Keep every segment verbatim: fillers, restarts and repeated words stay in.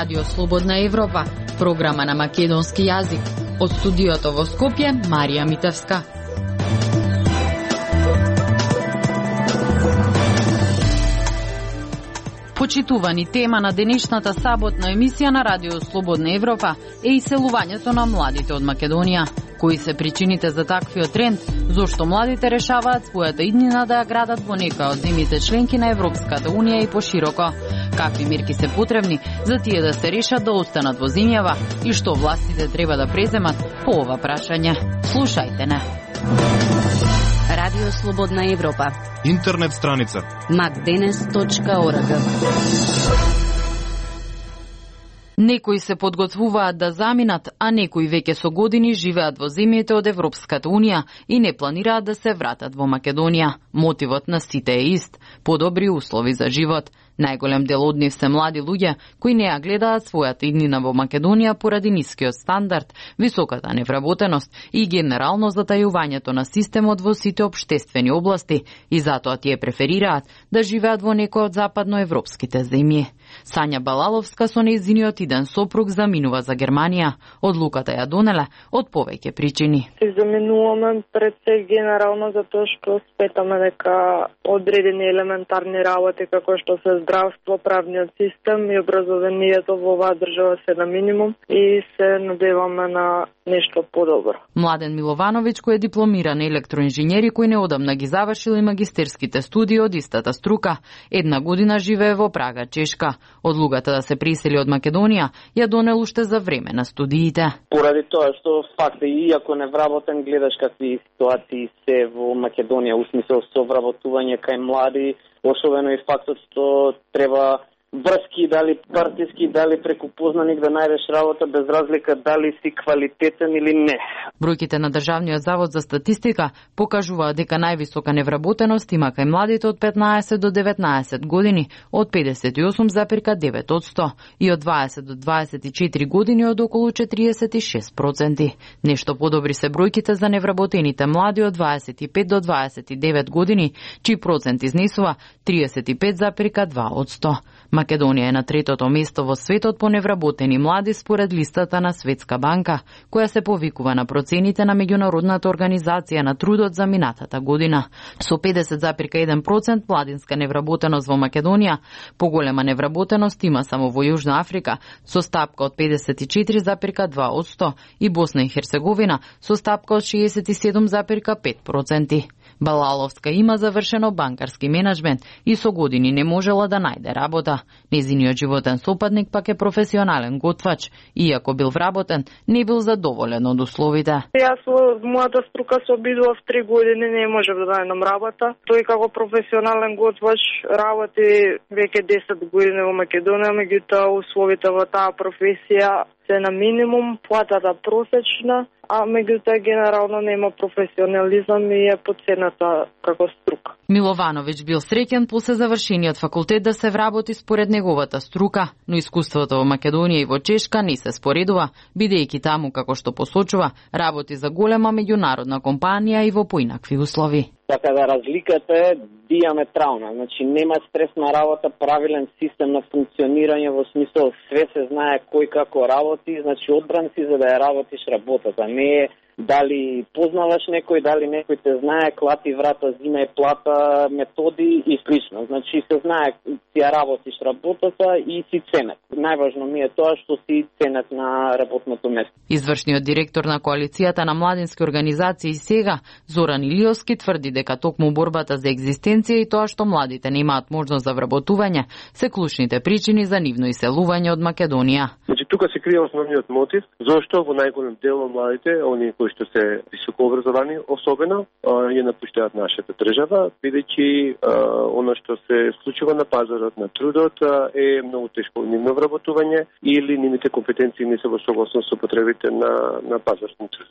Радио Слободна Европа, програма на македонски јазик. Од студиото во Скопје, Марија Митевска. Почитувани тема на денешната саботна емисија на Радио Слободна Европа е иселувањето на младите од Македонија. Кои се причините за таквиот тренд? Зошто младите решаваат својата иднина да ја градат во некоја од земјите членки на Европската Унија и пошироко? Какви мерки се потребни за тие да се решат да останат во земјава и што властите треба да преземат по ова прашање? Слушајте не. Радио Слободна Европа. Интернет страница макденес точка орг. Некои се подготвуваат да заминат, а некои веќе со години живеат во земјите од Европската Унија и не планираат да се вратат во Македонија. Мотивот на сите е ист – подобри услови за живот. Најголем дел од нив се млади луѓе кои не ја гледаат својата иднина во Македонија поради нискиот стандард, високата невработеност и генерално затајувањето на системот во сите општествени области и затоа тие преферираат да живеат во некој од западноевропските земји. Сања Балаловска со нејзиниот иден сопруг заминува за Германија. Одлуката ја донеле од повеќе причини. Се заминуваме пред се генерално затоа што сметаме дека одредени елементарни работи како што се здравство, правниот систем и образованието во оваа држава се на минимум и се надеваме на нешто подобро. Младен Миловановиќ, кој е дипломиран електроинженер и кој неодамна ги завршил и магистерските студии од истата струка, една година живее во Прага, Чешка. Одлугата да се присели од Македонија ја донел уште за време на студиите. Поради тоа што факт е, иако не вработен, гледаш какви ситуации се во Македонија, у смисол со вработување кај млади, особено и фактот што треба врски, дали партиски, дали преку познаник да најдеш работа без разлика дали си квалитетен или не. Бројките на Државниот завод за статистика покажуваат дека највисока невработеност има кај младите од петнаесет до деветнаесет години од педесет и осум запирка девет одсто и од дваесет до дваесет и четири години од околу четиридесет и шест проценти. Нешто подобри се бројките за невработените млади од дваесет и пет до дваесет и девет години, чиј процент изнесува триесет и пет запирка два одсто. Македонија е на третото место во светот по невработени млади според листата на Светска банка, која се повикува на процените на меѓународната организација на трудот за минатата година. Со педесет запирка еден процент младинска невработеност во Македонија, поголема невработеност има само во Јужна Африка со стапка од педесет и четири запирка два одсто и Босна и Херцеговина со стапка од шеесет и седум запирка пет проценти. Балаловска има завршено банкарски менеджмент и со години не можела да најде работа. Нејзиниот животен сопатник пак е професионален готвач, иако бил вработен, не бил задоволен од условите. Јас во мојата струка се обидував три години, не можев да најдам работа. Тој како професионален готвач работи веќе десет години во Македонија, меѓутоа условите во таа професија се на минимум, платата просечна, а меѓутоа генерално нема професионализам и е потцената како струка. Миловановиќ бил среќен после завршениот факултет да се вработи според неговата струка, но искуството во Македонија и во Чешка не се споредува, бидејќи таму, како што посочува, работи за голема меѓународна компанија и во поинакви услови. Така да разликата е диаметрална, значи нема стресна работа, правилен систем на функционирање во смисол све се знае кој како работи, значи одбран си за да ја работиш работата, не е дали познаваш некој, дали некој те знае, клати врата, зима е плата, методи и слично. Значи се знае си ја работиш работата и си ценет. Најважно ми е тоа што си ценет на работното место. Извршниот директор на коалицијата на младински организации сега, Зоран Илиовски, тврди дека токму борбата за екзистенција и тоа што младите немаат можност за вработување се клучните причини за нивно иселување од Македонија. Значи тука се крие основниот мотив зошто во најголем дел од младите, оние кои што се високообразовани особено, ја напуштаат нашата држава, бидејќи она што се случува на пазарот на трудот е многу тешко нивно вработување или нивните компетенции не се во согласност со потребите на на пазарот на трудот.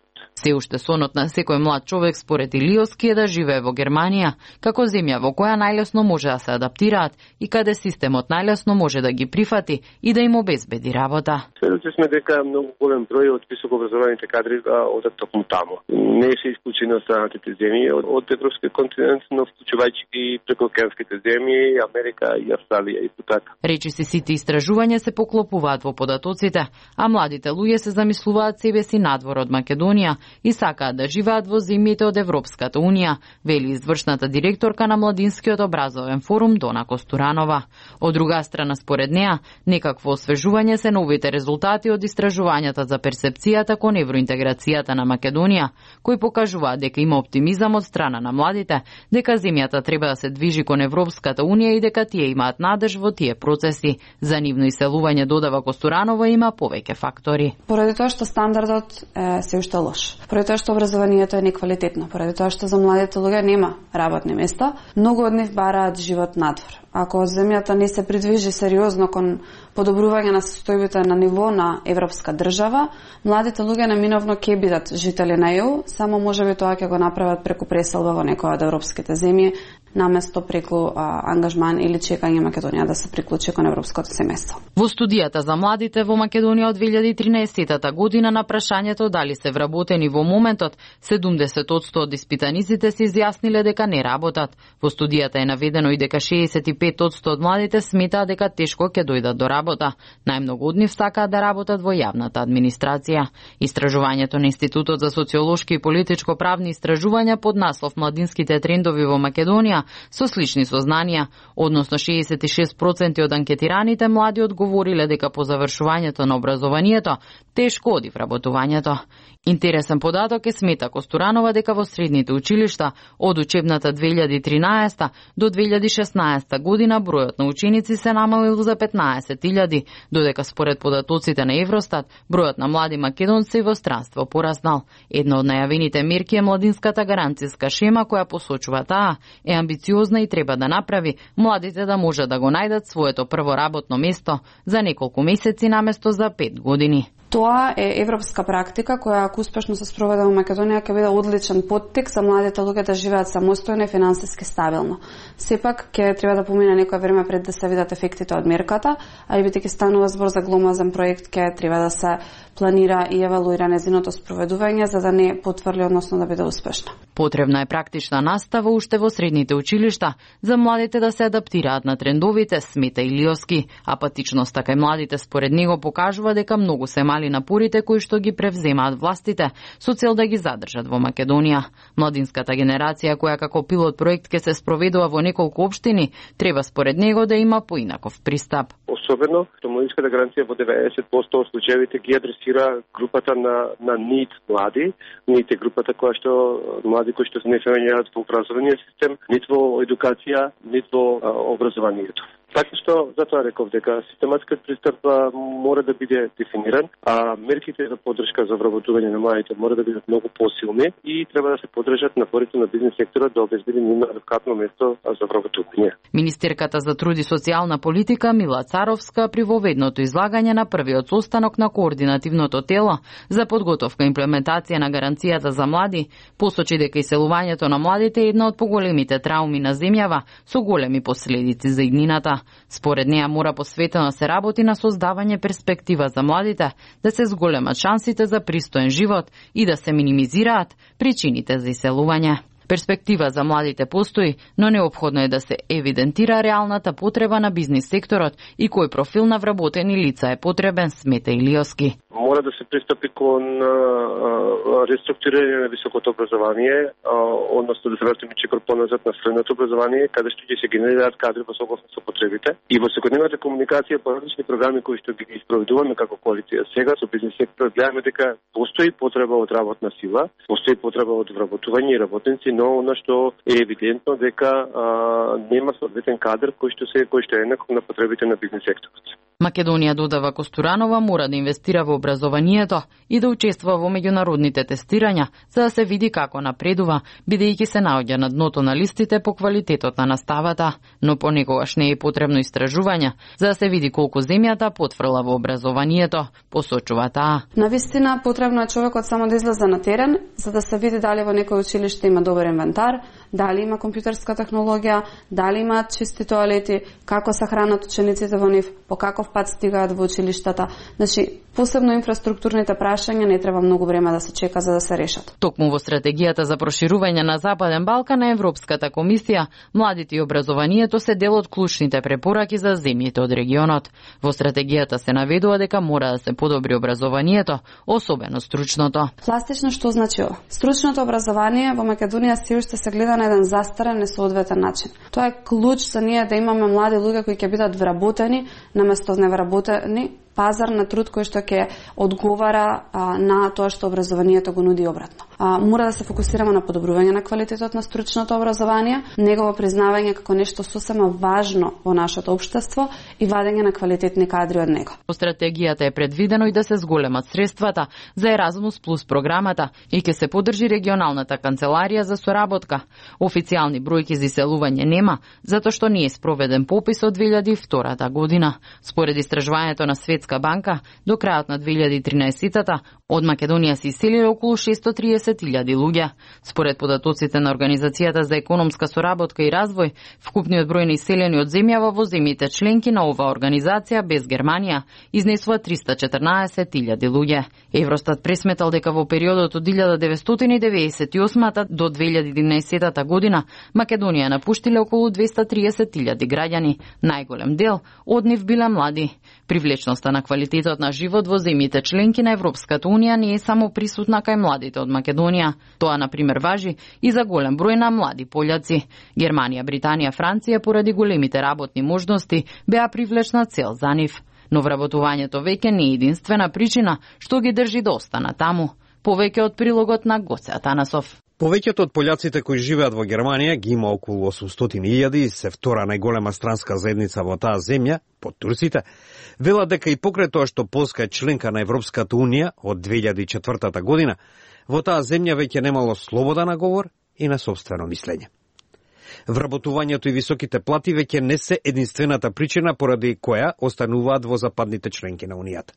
Се уште сонот на секој млад човек според Илиоски е да живее во Германија, како земја во која најлесно може да се адаптираат и каде системот најлесно може да ги прифати и да им обезбеди работа. Сведоци сме дека многу голем број од високообразованите кадри одат токму таму. Не се исклучени останатите земји од европскиот континент, но вклучувајќи и прекоокеанските земји, Америка и Австралија и така. Речиси сите истражувања се поклопуваат во податоците, а младите луѓе се замислуваат себе си надвор од Македонија и сакаат да живеат во земјите од Европската унија, вели извршната директорка на Младинскиот образовен форум Дона Костуранова. Од друга страна, според неа, некакво освежување се новите резултати од истражувањата за перцепцијата кон евроинтеграцијата на Македонија, кои покажуваат дека има оптимизам од страна на младите, дека земјата треба да се движи кон Европската унија и дека тие имаат надеж во тие процеси. За нивно иселување, додава Костуранова, има повеќе фактори. Поради тоа што стандардот е се уште лош, поради тоа што образованието е неквалитетно, поради тоа што за младите луѓе нема работни места, многу од нив бараат живот надвор. Ако земјата не се придвижи сериозно кон подобрување на состојбите на ниво на европска држава, младите луѓе неминовно ќе бидат жители на Е У, само можеби тоа ќе го направат преку преселба во некоја од европските земји, наместо преку а, ангажман или чекање Македонија да се приклучи кон европското семејство. Во студијата за младите во Македонија од две илјади и тринаесета година на прашањето дали се вработени во моментот, седумдесет одсто од испитаниците се изјасниле дека не работат. Во студијата е наведено и дека шеесет и пет одсто од младите сметаат дека тешко ќе дојдат до работа. Најмногу од нив сакаат да работат во јавната администрација. Истражувањето на Институтот за социолошки и политичко-правни истражувања под наслов Младинските трендови во Македонија со слични сознанија, односно шеесет и шест проценти од анкетираните млади одговориле дека по завршувањето на образованието тешко оди вработувањето. Интересен податок е, смета Костуранова, дека во средните училишта од учебната две илјади и тринаесета до две илјади и шеснаесета година бројот на ученици се намалил за петнаесет илјади, додека според податоците на Евростат бројот на млади македонци во странство пораснал. Една од најавените мерки е младинската гаранцијска шема, која посочува таа е амбициозна и треба да направи младите да можат да го најдат своето прво работно место за неколку месеци наместо за пет години. Тоа е европска практика која, ако успешно се спроведе во Македонија, ќе биде одличен поттик за младите луѓе да живеат самостојно и финансиски стабилно. Сепак ќе треба да помине некој време пред да се видат ефектите од мерката, а и бидејќи станува збор за гломазен проект, ќе треба да се планира и евалуира незиното спроведување за да не потврли, односно да биде успешна. Потребна е практична настава уште во средните училишта за младите да се адаптираат на трендовите, смета Илиоски. Апатичноста кај младите според него покажува дека многу се мали напорите кои што ги превземаат властите со цел да ги задржат во Македонија. Младинската генерација, која како пилот проект ќе се спроведува во неколку општини, треба според него да има поинаков пристап. Особено што младинската гаранција во деветдесет проценти од случаевите ги адресира групата на на нид млади, нид е групата која што млади кои што се не се наоѓаат во образовниот систем, нит во едукација, нит во а, образованието. Така што затоа реков дека систематскиот пристап мора да биде дефиниран, а мерките за поддршка за вработување на младите мора да бидат многу посилни и треба да се поддржат напорите на бизнес секторот да обезбеди нивно адекватно место за вработување. Министерката за труд и социјална политика Мила Царовска при воведното излагање на првиот состанок на координативното тело за подготовка и имплементација на гаранцијата за млади посочи дека иселувањето на младите е една од поголемите трауми на земјава со големи последици за иднината. Според неа мора посветено се работи на создавање перспектива за младите, да се зголемат шансите за пристоен живот и да се минимизираат причините за иселување. Перспектива за младите постои, но неопходно е да се евидентира реалната потреба на бизнис секторот и кој профил на вработени лица е потребен, смета Илиоски. Мора да се пристапи кон реструктурирање на високото образование, односно да се вратиме чекор поназад на средното образование, каде што ќе се генерираат кадри во согласно со потребите. И во секојдневната комуникација по различни програми кои што ги испроведуваме како коалиција сега со бизнис секторот, гледаме дека постои потреба од работна сила, постои потреба од вработување и работници, но она што е евидентно дека а, нема соодветен кадар кој што се кој што е еднаков на потребите на бизнис секторот. Македонија, додава Костуранова, мора да инвестира во образованието и да учествува во меѓународните тестирања, за да се види како напредува, бидејќи се наоѓа на дното на листите по квалитетот на наставата, но понекогаш не е потребно истражување, за да се види колку земјата потфрла во образованието, посочува таа. Навистина потребно е човекот само да излезе на терен, за да се види дали во некој училиште има добар инвентар, дали има компјутерска технологија, дали имаат чисти тоалети, како се хранат учениците во нив, по каков пат стигаат во училиштата. Значи, посебно инфраструктурните прашања не треба многу време да се чека за да се решат. Токму во стратегијата за проширување на Западен Балкан на Европската комисија, младите и образованието се дел од клучните препораки за земјите од регионот. Во стратегијата се наведува дека мора да се подобри образованието, особено стручното. Пластично што значи ова? Стручното образование во Македонија се уште се гледа на еден застарен, несоодветен начин. Тоа е клуч за ние да имаме млади луѓе кои ќе бидат вработени наместо невработени, пазар на труд кој што ќе одговара а, на тоа што образованието го нуди обратно. А, мора да се фокусираме на подобрување на квалитетот на стручното образование, негово признавање како нешто сосема важно во нашето општество и вадење на квалитетни кадри од него. По стратегијата е предвидено и да се зголемат средствата за Еразмус плюс програмата и ќе се поддржи регионалната канцеларија за соработка. Официјални бројки за иселување нема, затоа што не е спроведен попис од две илјади и втора година. Според истражувањето на Светска банка, до крајот на две илјади и тринаесета од Македонија се иселиле околу шестоста и триесет илјади луѓе. Според податоците на Организацијата за економска соработка и развој, вкупниот број на иселени од земјава во земјите членки на оваа организација без Германија изнесува триста и четрнаесет илјади луѓе. Евростат пресметал дека во периодот од илјада деветстотини девеесет и осма до две илјади и единаесета година Македонија напуштиле околу двеста и триесет илјади граѓани, најголем дел од нив биле млади. Привлечноста на квалитетот на живот во земјите членки на Европската унија не е само присутна кај младите од Македонија. Тоа, на пример, важи и за голем број на млади пољаци. Германија, Британија, Франција, поради големите работни можности, беа привлечна цел за нив. Но вработувањето веќе не е единствена причина што ги држи да остана таму. Повеќе од прилогот на Гоце Атанасов. Повеќето од пољаците кои живеат во Германија, ги има околу осумстотини илјади и се втора најголема странска заедница во таа земја, под турците, велат дека и покрај тоа што Полска е членка на Европската унија од две илјади и четвртата година, во таа земја веќе немало слобода на говор и на сопствено мислење. Вработувањето и високите плати веќе не се единствената причина поради која остануваат во западните членки на Унијата.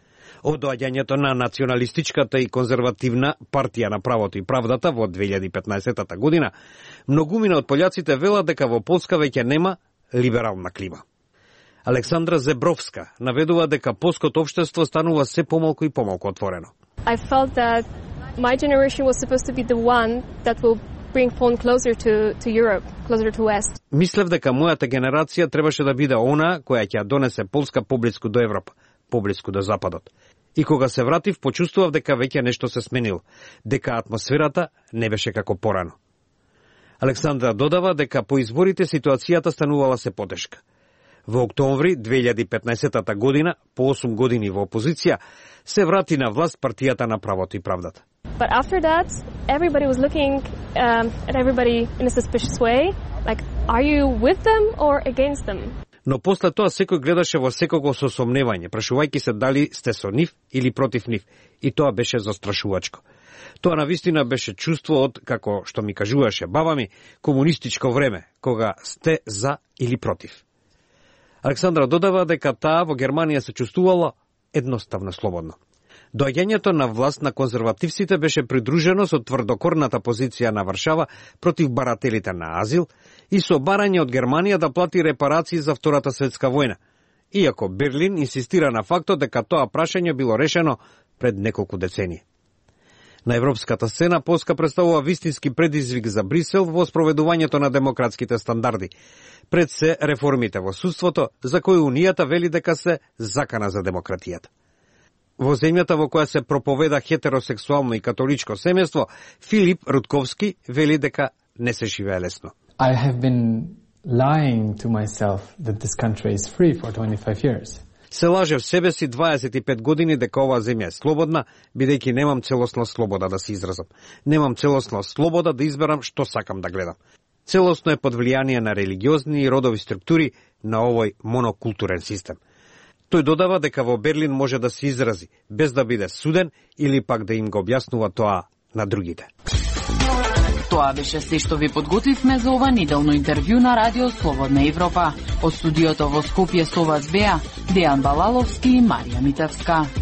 Од доаѓањето на националистичката и конзервативна партија на правото и правдата во две илјади и петнаесета година, многумина од пољаците велат дека во Полска веќе нема либерална клима. Александра Зебровска наведува дека полското општество станува се помалку и помалку отворено. I felt that my generation was supposed to be the one that will bring phone closer to to Europe, closer to West. Мислев дека мојата генерација требаше да биде она која ќе ја донесе Полска поблиску до Европа, поблиску до Западот. И кога се вратив, почувствував дека веќе нешто се сменило, дека атмосферата не беше како порано. Александра додава дека по изборите ситуацијата станувала се потешка. Во октомври две илјади и петнаесета година, по осум години во опозиција, се врати на власт партијата на правото и правдата. But after that, everybody was looking um, at everybody in a suspicious way, like, are you with them or against them? Но после тоа секој гледаше во секого со сомневање, прашувајќи се дали сте со нив или против нив, и тоа беше застрашувачко. Тоа навистина беше чувство од, како што ми кажуваше баба ми, комунистичко време, кога сте за или против. Александра додава дека таа во Германија се чувствувала едноставно слободно. Доаѓањето на власт на конзервативците беше придружено со тврдокорната позиција на Варшава против барателите на азил и со барање од Германија да плати репарации за Втората светска војна, иако Берлин инсистира на фактот дека тоа прашање било решено пред неколку децении. На европската сцена Полска представува вистински предизвик за Брисел во спроведувањето на демократските стандарди, пред се реформите во судството, за кои Унијата вели дека се закана за демократијата. Во земјата во која се проповеда хетеросексуално и католичко семејство, Филип Рудковски вели дека не се живее лесно. I have been lying to myself that this country is free for twenty-five years. Се лажев себе си дваесет и пет години дека оваа земја е слободна, бидејќи немам целосна слобода да се изразам. Немам целосна слобода да изберам што сакам да гледам. Целосно е под влијание на религиозни и родови структури на овој монокултурен систем. Тој додава дека во Берлин може да се изрази, без да биде суден или пак да им го објаснува тоа на другите. Тоа беше се што ви подготвивме за ова неделно интервју на Радио Слободна Европа. Од студиото во Скопје со вас беа Дејан Балаловски и Марија Митевска.